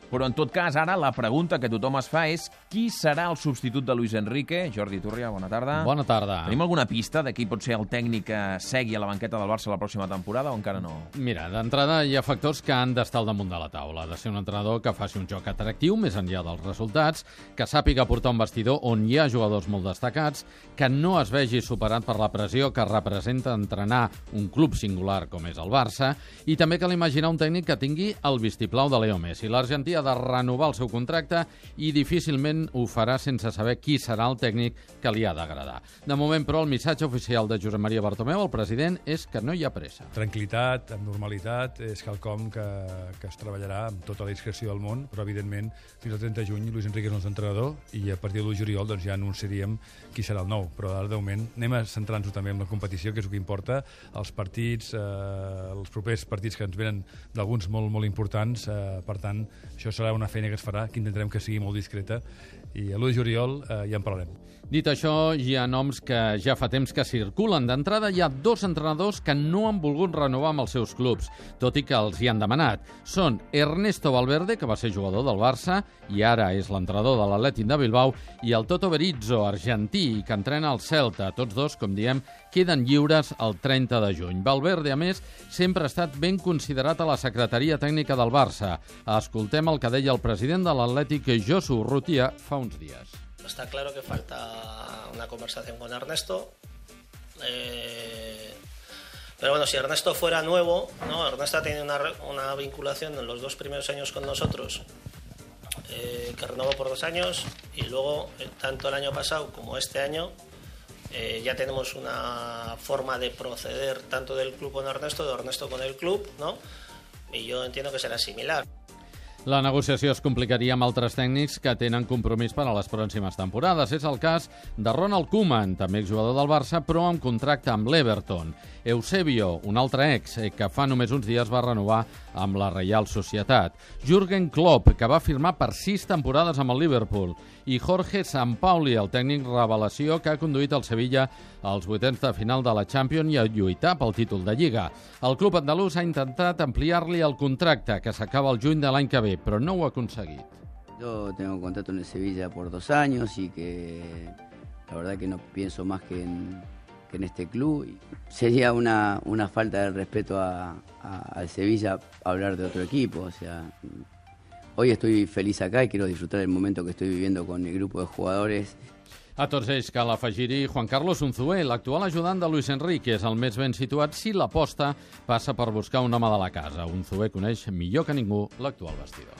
Però, en tot cas, ara la pregunta que tothom es fa és qui serà el substitut de Luis Enrique? Jordi Turria, bona tarda. Bona tarda. Tenim alguna pista de qui pot ser el tècnic que segui a la banqueta del Barça la pròxima temporada o encara no? Mira, d'entrada hi ha factors que han d'estar al damunt de la taula. Ha de ser un entrenador que faci un joc atractiu, més enllà dels resultats, que sàpiga portar un vestidor on hi ha jugadors molt destacats, que no es vegi superat per la pressió que representa entrenar un club singular com és el Barça, i també cal imaginar un tècnic que tingui el vistiplau de Leo Messi. L'Argentí ha de renovar el seu contracte i difícilment ho farà sense saber qui serà el tècnic que li ha d'agradar. De moment, però, el missatge oficial de Josep Maria Bartomeu, el president, és que no hi ha pressa. Tranquil·litat, amb normalitat, és quelcom que es treballarà amb tota la discreció del món, però, evidentment, fins al 30 de juny Luis Enrique és el nostre entrenador i a partir de l'1 de juliol doncs, ja anunciaríem qui serà el nou. Però ara, de moment, anem a centrar-nos també en la competició, que és el que importa, els partits, els propers partits que ens venen d'alguns molt, molt importants. Per tant, això serà una feina que es farà, que intentarem que sigui molt discreta, i a l'1 de juliol ja en parlarem. Dit això, hi ha noms que ja fa temps que circulen. D'entrada, hi ha 2 entrenadors que no han volgut renovar amb els seus clubs, tot i que els hi han demanat. Són Ernesto Valverde, que va ser jugador del Barça i ara és l'entrenador de l'Atlètic de Bilbao, i el Toto Berizzo, argentí, que entrena el Celta. Tots dos, com diem, queden lliures el 30 de juny. Valverde, a més, sempre ha estat ben considerat a la secretaria tècnica del Barça. Escoltem el que deia el president de l'Atlètic, Josu Urrutia, fa uns dies. Está claro que falta una conversación con Ernesto. Pero bueno, si Ernesto fuera nuevo, ¿no? Ernesto ha tenido una vinculación en los 2 primeros años con nosotros, que renovó por 2 años, y luego, tanto el año pasado como este año, ya tenemos una forma de proceder tanto del club con Ernesto, de Ernesto con el club, ¿no? Y yo entiendo que será similar. La negociació es complicaria amb altres tècnics que tenen compromís per a les pròximes temporades. És el cas de Ronald Koeman, també exjugador del Barça, però amb contracte amb l'Everton. Eusebio, un altre ex, que fa només uns dies va renovar amb la Reial Societat. Jürgen Klopp, que va firmar per 6 temporades amb el Liverpool. I Jorge Sampaoli, el tècnic revelació que ha conduït el Sevilla als 8ens de final de la Champions i a lluitar pel títol de Lliga. El club andalús ha intentat ampliar-li el contracte, que s'acaba el juny de l'any que ve, però no ho ha aconseguit. Yo tengo contrato en el Sevilla por 2 años y que la verdad que no pienso más que en este club. Y sería una falta de respeto al Sevilla hablar de otro equipo. O sea, hoy estoy feliz acá y quiero disfrutar del momento que estoy viviendo con el grupo de jugadores. A tots ells cal afegir-hi Juan Carlos Unzué, l'actual ajudant de Luis Enrique, és el més ben situat si l'aposta passa per buscar un home de la casa. Unzué coneix millor que ningú l'actual vestidor.